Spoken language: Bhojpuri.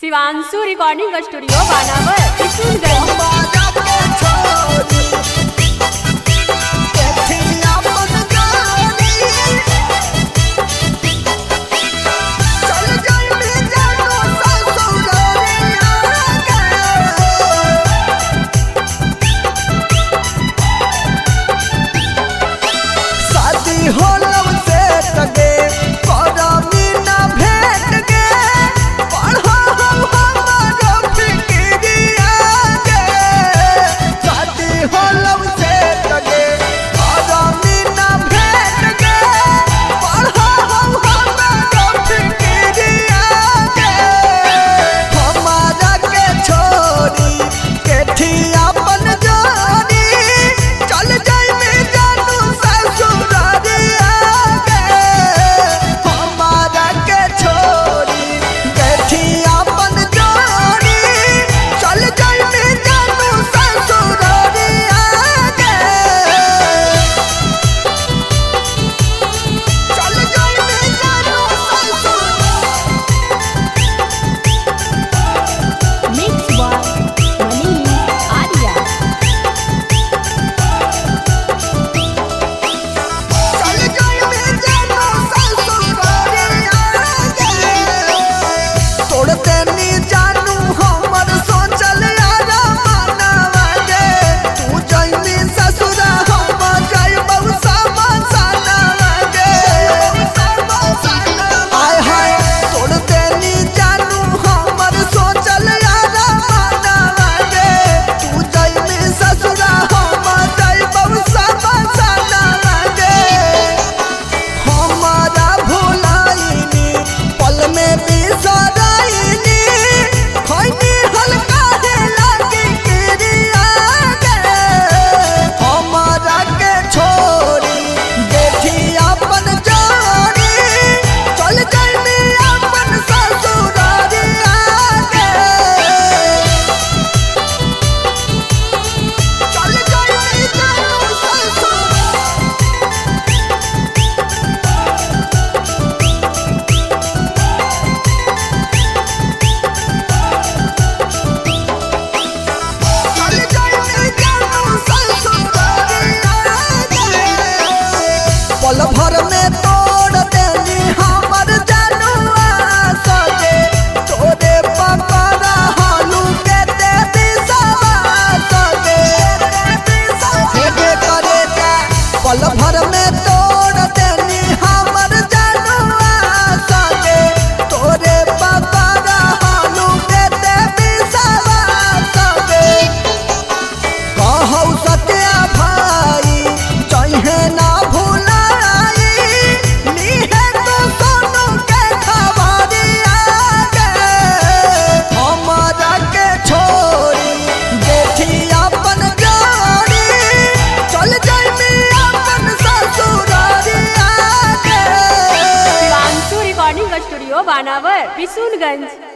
शिवांशु रिकॉर्डिंग स्टूडियो बानावर किशनगंज। भर में तोड़ देनी हमर जनुआ सगे तोरे पकड़ा हालू के देवी सवा सगे हेगे करे जा पल भर में तोड़ देनी हमर जनुआ सगे तोरे पकड़ा हालू के देवी सवा सगे कहौ सत्या भाई चाहे ना स्टूडियो बानावर किशनगंज।